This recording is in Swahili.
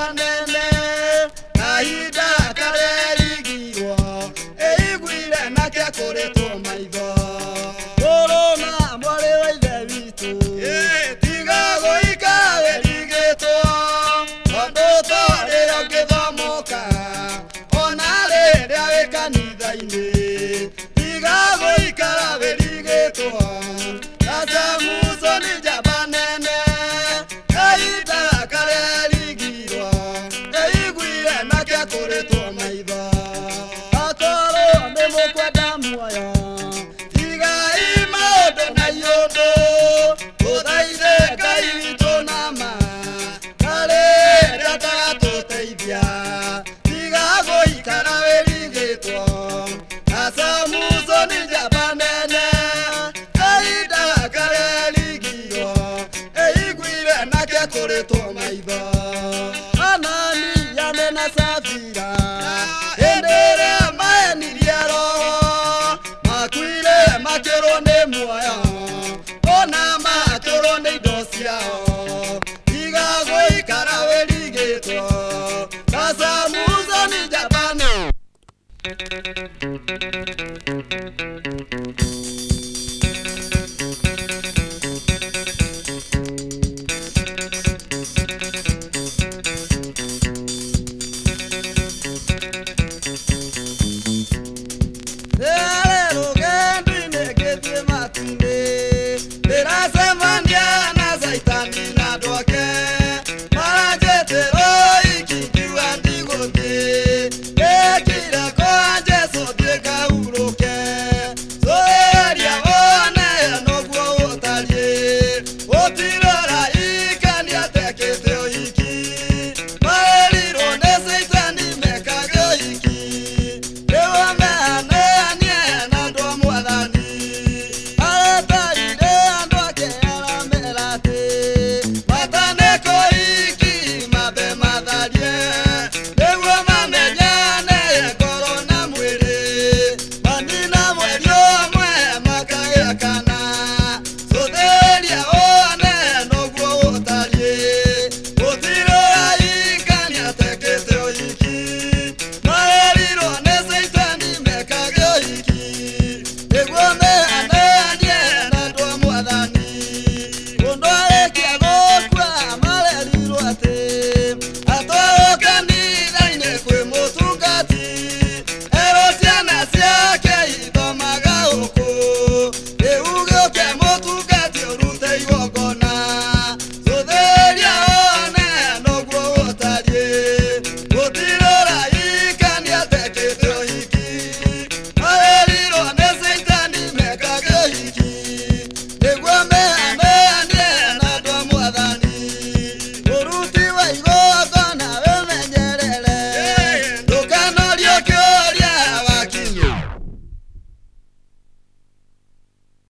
Japanene kahinda karerigirwo eigwire nake kuritwo maitho Corona mwari wa ithe witu tiga guikara werigitwo tondu twarira ngithomoka ona riria wi kanitha-ini tiga guikara werigitwo Muso ni Japanene kahinda karerigirwo eigwire nake kuritwo maitho akorwo ni mukwenda muoyo tigai maundu na iundu tuthaithe Ngai witu na ma karia tagatuteithia tiga guikara werigitwo Muso ni Japanene kahinda karerigirwo eigwire nake kuritwo maitho Anania na Safira enderea maenirie roho makuire makirwo ni muoyo ona makirwo ni indo ciao tiga guikara werigitwo Muso ni Japanene